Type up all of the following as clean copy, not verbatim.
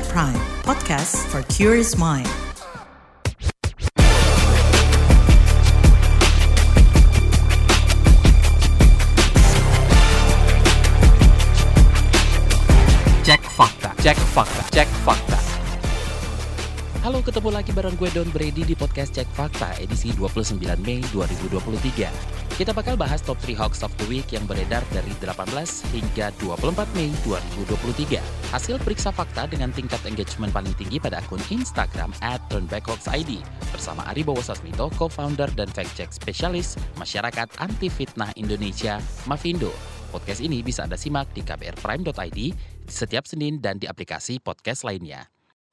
KBR Prime, podcast for curious mind. Cek fakta, cek fakta, cek fakta. Halo, ketemu lagi bareng gue Don Brady di podcast Cek Fakta edisi 29 Mei 2023. Kita bakal bahas top 3 hoax of the week yang beredar dari 18 hingga 24 Mei 2023. Hasil periksa fakta dengan tingkat engagement paling tinggi pada akun Instagram @turnbackhoaxid bersama Ari Bowo Sasmito, co-founder dan fact-check spesialis Masyarakat Anti Fitnah Indonesia, Mafindo. Podcast ini bisa Anda simak di kbrprime.id setiap Senin dan di aplikasi podcast lainnya.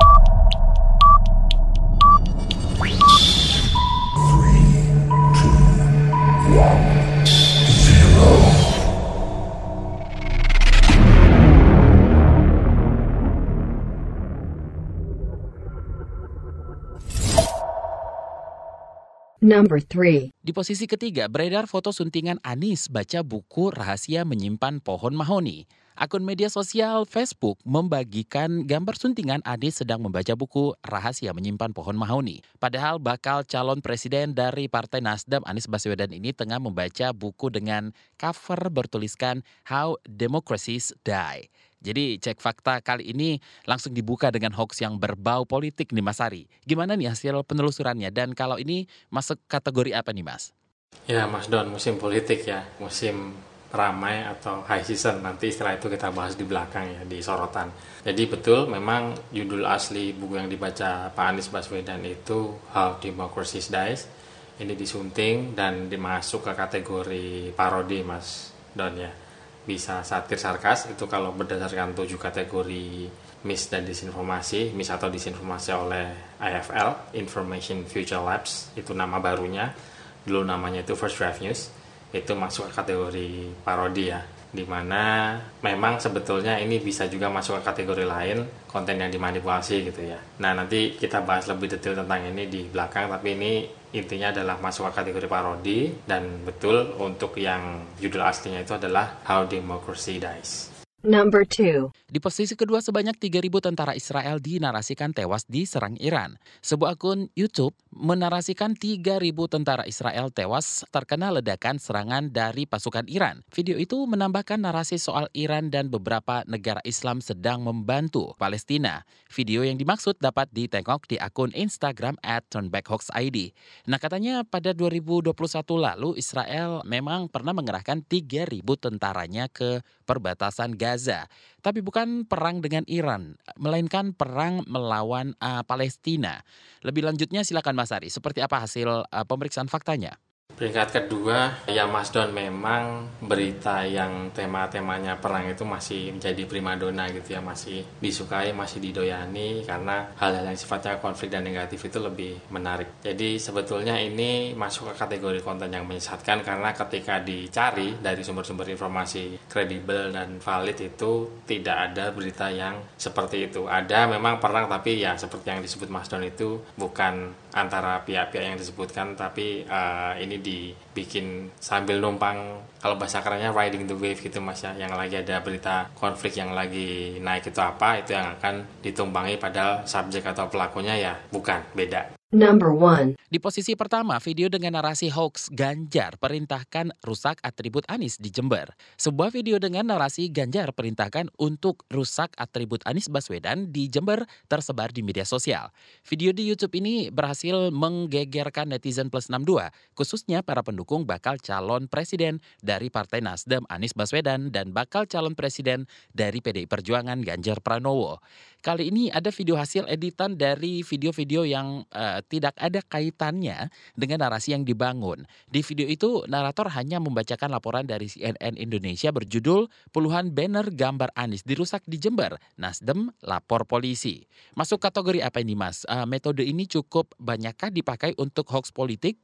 Number 3. Di posisi ketiga, beredar foto suntingan Anies baca buku Rahasia Menyimpan Pohon Mahoni. Akun media sosial Facebook membagikan gambar suntingan Anies sedang membaca buku Rahasia Menyimpan Pohon Mahoni. Padahal bakal calon presiden dari Partai Nasdem Anies Baswedan ini tengah membaca buku dengan cover bertuliskan How Democracies Die. Jadi cek fakta kali ini langsung dibuka dengan hoax yang berbau politik nih Mas Ari. Gimana nih hasil penelusurannya dan kalau ini masuk kategori apa nih Mas? Ya Mas Don, musim politik ya, musim ramai atau high season, nanti setelah itu kita bahas di belakang ya, di sorotan. Jadi betul memang judul asli buku yang dibaca Pak Anies Baswedan itu How Democracy Dies. Ini disunting dan dimasuk ke kategori parodi Mas Don ya. Bisa satir sarkas, itu kalau berdasarkan 7 kategori mis dan disinformasi. Mis atau disinformasi oleh IFL, Information Future Labs, itu nama barunya. Dulu namanya itu First Draft News. Itu masuk ke kategori parodi ya, dimana memang sebetulnya ini bisa juga masuk ke kategori lain, konten yang dimanipulasi gitu ya. Nah nanti kita bahas lebih detail tentang ini di belakang, tapi ini intinya adalah masuk ke kategori parodi. Dan betul untuk yang judul aslinya itu adalah How Democracy Dies. Number 2. Di posisi kedua, sebanyak 3.000 tentara Israel dinarasikan tewas diserang Iran. Sebuah akun YouTube menarasikan 3.000 tentara Israel tewas terkena ledakan serangan dari pasukan Iran. Video itu menambahkan narasi soal Iran dan beberapa negara Islam sedang membantu Palestina. Video yang dimaksud dapat ditengok di akun Instagram @turnbackhoaxid. Nah katanya pada 2021 lalu Israel memang pernah mengerahkan 3.000 tentaranya ke perbatasan Gaza. Tapi bukan perang dengan Iran, melainkan perang melawan Palestina. Lebih lanjutnya silakan Mas Ari, seperti apa hasil pemeriksaan faktanya? Peringkat kedua, ya Mas Don, memang berita yang tema-temanya perang itu masih menjadi primadona gitu ya, masih disukai, masih didoyani karena hal-hal yang sifatnya konflik dan negatif itu lebih menarik. Jadi sebetulnya ini masuk ke kategori konten yang menyesatkan karena ketika dicari dari sumber-sumber informasi kredibel dan valid itu tidak ada berita yang seperti itu. Ada memang perang, tapi ya seperti yang disebut Mas Don itu bukan antara pihak-pihak yang disebutkan, tapi ini dibikin sambil numpang, kalau bahasa kerennya riding the wave gitu Mas ya, yang lagi ada berita konflik yang lagi naik itu apa, itu yang akan ditumpangi, padahal subjek atau pelakunya ya bukan, beda. Number 1. Di posisi pertama, video dengan narasi hoax Ganjar perintahkan rusak atribut Anies di Jember. Sebuah video dengan narasi Ganjar perintahkan untuk rusak atribut Anies Baswedan di Jember tersebar di media sosial. Video di YouTube ini berhasil menggegerkan netizen plus 62, khususnya para pendukung bakal calon presiden dari Partai Nasdem Anies Baswedan dan bakal calon presiden dari PDI Perjuangan Ganjar Pranowo. Kali ini ada video hasil editan dari video-video yang tidak ada kaitannya dengan narasi yang dibangun. Di video itu, narator hanya membacakan laporan dari CNN Indonesia berjudul "Puluhan banner gambar Anies dirusak di Jember, Nasdem lapor polisi". Masuk kategori apa ini Mas? Metode ini cukup banyakkah dipakai untuk hoax politik?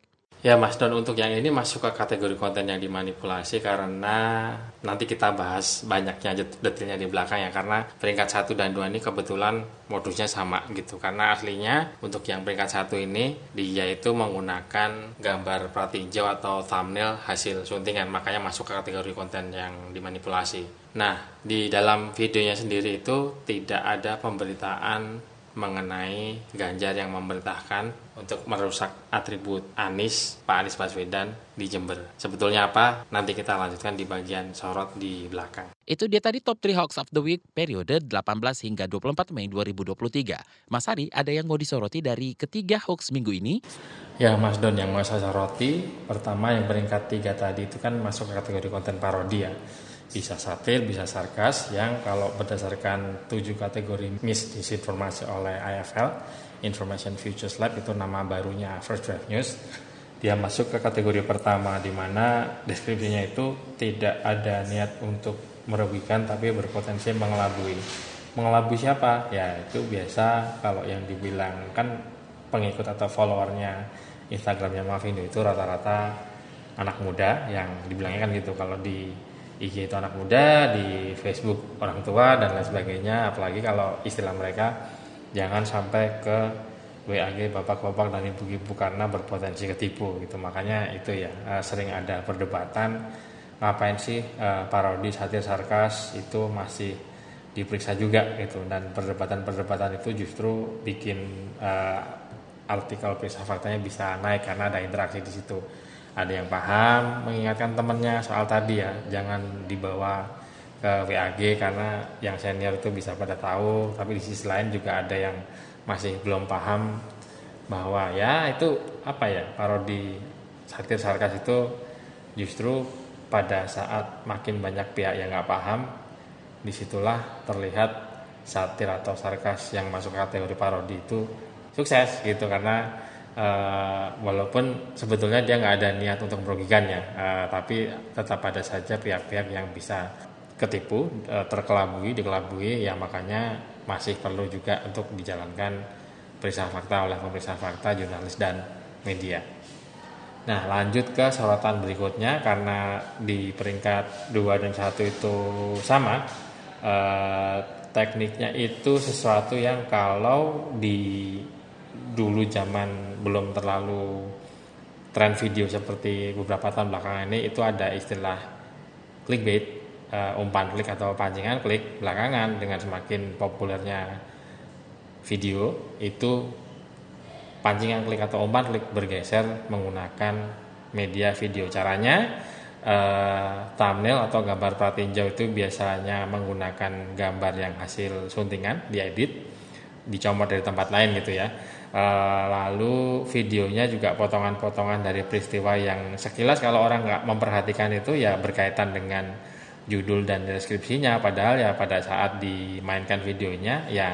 Ya Mas Don, untuk yang ini masuk ke kategori konten yang dimanipulasi karena nanti kita bahas banyaknya detailnya di belakang ya, karena peringkat 1 dan 2 ini kebetulan modusnya sama gitu. Karena aslinya untuk yang peringkat 1 ini dia itu menggunakan gambar pratinjau atau thumbnail hasil suntingan, makanya masuk ke kategori konten yang dimanipulasi. Nah, di dalam videonya sendiri itu tidak ada pemberitaan mengenai Ganjar yang memerintahkan untuk merusak atribut Pak Anies Baswedan di Jember. Sebetulnya apa? Nanti kita lanjutkan di bagian sorot di belakang. Itu dia tadi top 3 hoax of the week periode 18 hingga 24 Mei 2023. Mas Ari, ada yang mau disoroti dari ketiga hoax minggu ini? Ya Mas Don, yang mau saya soroti, pertama yang peringkat 3 tadi itu kan masuk ke kategori konten parodi ya. Bisa satir, bisa sarkas, yang kalau berdasarkan 7 kategori misinformasi oleh IFL, Information Futures Lab, itu nama barunya First Draft News. Dia masuk ke kategori pertama, di mana deskripsinya itu tidak ada niat untuk merugikan tapi berpotensi mengelabui. Mengelabui siapa? Ya itu biasa kalau yang dibilang kan pengikut atau followernya Instagramnya Mavindo itu rata-rata anak muda, yang dibilangnya kan gitu. Kalau di IG itu anak muda, di Facebook orang tua dan lain sebagainya. Apalagi kalau istilah mereka, jangan sampai ke WAG bapak-bapak dan ibu-ibu karena berpotensi ketipu gitu. Makanya itu ya sering ada perdebatan, ngapain sih parodi, satir, sarkas itu masih diperiksa juga gitu. Dan perdebatan-perdebatan itu justru bikin artikel periksa faktanya bisa naik karena ada interaksi di situ. Ada yang paham, mengingatkan temannya soal tadi ya, jangan dibawa ke WAG karena yang senior itu bisa pada tahu. Tapi di sisi lain juga ada yang masih belum paham bahwa ya itu apa ya, parodi, satir, sarkas itu justru pada saat makin banyak pihak yang nggak paham, disitulah terlihat satir atau sarkas yang masuk kategori parodi itu sukses gitu. Karena walaupun sebetulnya dia nggak ada niat untuk merugikannya, tapi tetap ada saja pihak-pihak yang bisa ketipu, dikelabui ya. Makanya masih perlu juga untuk dijalankan periksa fakta oleh pemeriksa fakta, jurnalis dan media. Nah, lanjut ke sorotan berikutnya, karena di peringkat 2 dan 1 itu sama, tekniknya itu sesuatu yang kalau di dulu zaman belum terlalu tren video seperti beberapa tahun belakangan ini, itu ada istilah clickbait, umpan klik atau pancingan klik. Belakangan dengan semakin populernya video, itu pancingan klik atau umpan klik bergeser menggunakan media video. Caranya thumbnail atau gambar pratinjau itu biasanya menggunakan gambar yang hasil suntingan, diedit, dicomot dari tempat lain gitu ya. Lalu videonya juga potongan-potongan dari peristiwa yang sekilas kalau orang nggak memperhatikan itu ya berkaitan dengan judul dan deskripsinya, padahal ya pada saat dimainkan videonya ya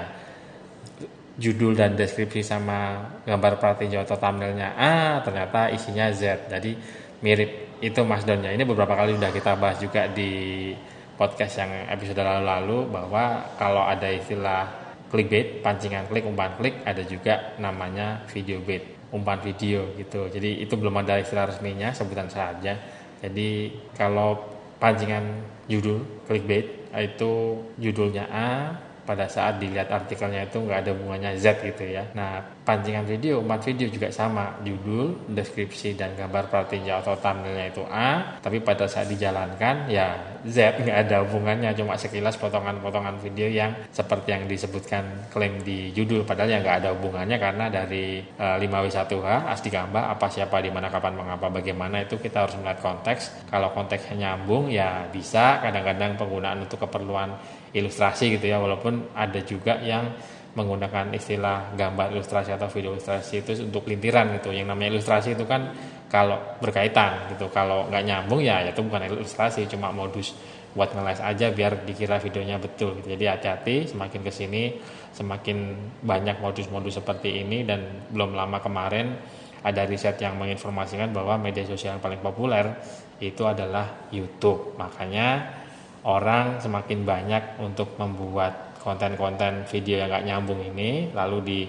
judul dan deskripsi sama gambar pratinjau atau thumbnailnya A, ternyata isinya Z, jadi mirip. Itu Mas Don ya. Ini beberapa kali sudah kita bahas juga di podcast yang episode lalu-lalu, bahwa kalau ada istilah clickbait, pancingan klik, umpan klik, ada juga namanya video bait, umpan video gitu. Jadi itu belum ada istilah resminya, sebutan saja. Jadi kalau pancingan judul clickbait itu judulnya A, pada saat dilihat artikelnya itu nggak ada hubungannya Z gitu ya. Nah, pancingan video, umpan video juga sama, judul, deskripsi dan gambar pratinjau atau thumbnailnya itu A, tapi pada saat dijalankan ya Z, nggak ada hubungannya, cuma sekilas potongan-potongan video yang seperti yang disebutkan klaim di judul, padahal ya nggak ada hubungannya. Karena dari 5W1H, Asdikamba, apa, siapa, di mana, kapan, mengapa, bagaimana, itu kita harus melihat konteks. Kalau konteksnya nyambung ya bisa. Kadang-kadang penggunaan untuk keperluan ilustrasi gitu ya, walaupun ada juga yang menggunakan istilah gambar ilustrasi atau video ilustrasi itu untuk lintiran gitu. Yang namanya ilustrasi itu kan kalau berkaitan gitu, kalau nggak nyambung ya itu bukan ilustrasi, cuma modus buat ngeles aja biar dikira videonya betul gitu. Jadi hati-hati, semakin kesini semakin banyak modus-modus seperti ini. Dan belum lama kemarin ada riset yang menginformasikan bahwa media sosial yang paling populer itu adalah YouTube. Makanya orang semakin banyak untuk membuat konten-konten video yang gak nyambung ini, lalu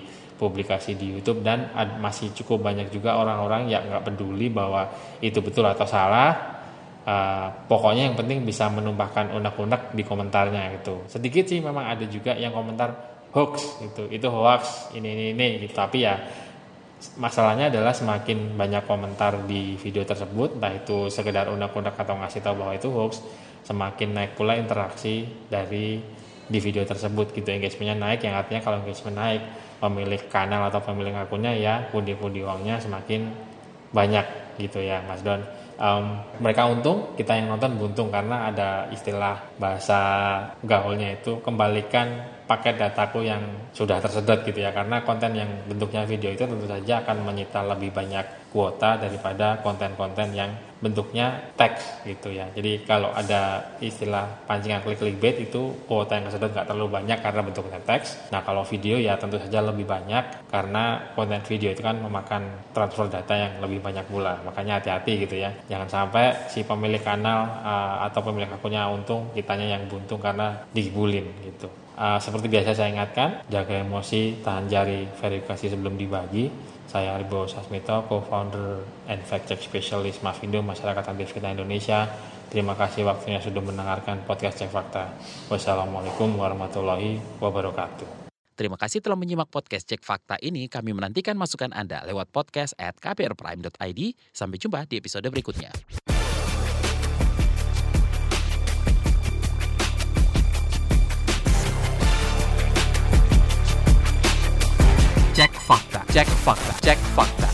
publikasi di YouTube, dan masih cukup banyak juga orang-orang yang nggak peduli bahwa itu betul atau salah. Pokoknya yang penting bisa menumpahkan unek-unek di komentarnya gitu. Sedikit sih memang ada juga yang komentar hoax gitu, itu hoax ini gitu. Tapi ya masalahnya adalah semakin banyak komentar di video tersebut, entah itu sekedar unek-unek atau ngasih tahu bahwa itu hoax, semakin naik pula interaksi dari di video tersebut gitu. Engagementnya naik, yang artinya kalau engagement naik, pemilik kanal atau pemilik akunnya ya pundi-pundi uangnya semakin banyak gitu ya Mas Don. Mereka untung, kita yang nonton buntung, karena ada istilah bahasa gaulnya itu kembalikan paket dataku yang sudah tersedot gitu ya, karena konten yang bentuknya video itu tentu saja akan menyita lebih banyak kuota daripada konten-konten yang bentuknya teks gitu ya. Jadi kalau ada istilah pancingan clickbait itu kuota yang tersedot nggak terlalu banyak karena bentuknya teks. Nah kalau video ya tentu saja lebih banyak karena konten video itu kan memakan transfer data yang lebih banyak pula. Makanya hati-hati gitu ya. Jangan sampai si pemilik kanal atau pemilik akunnya untung, kitanya yang buntung karena dibulin gitu. Seperti biasa saya ingatkan, jaga emosi, tahan jari, verifikasi sebelum dibagi. Saya Aribo Sasmito, co-founder and fact-check specialist Mavindo, Masyarakat Anti Fitnah Indonesia. Terima kasih waktunya sudah mendengarkan podcast Cek Fakta. Wassalamualaikum warahmatullahi wabarakatuh. Terima kasih telah menyimak podcast Cek Fakta ini. Kami menantikan masukan Anda lewat podcast@kbrprime.id. Sampai jumpa di episode berikutnya. Cek Fakta, Cek Fakta, Cek Fakta.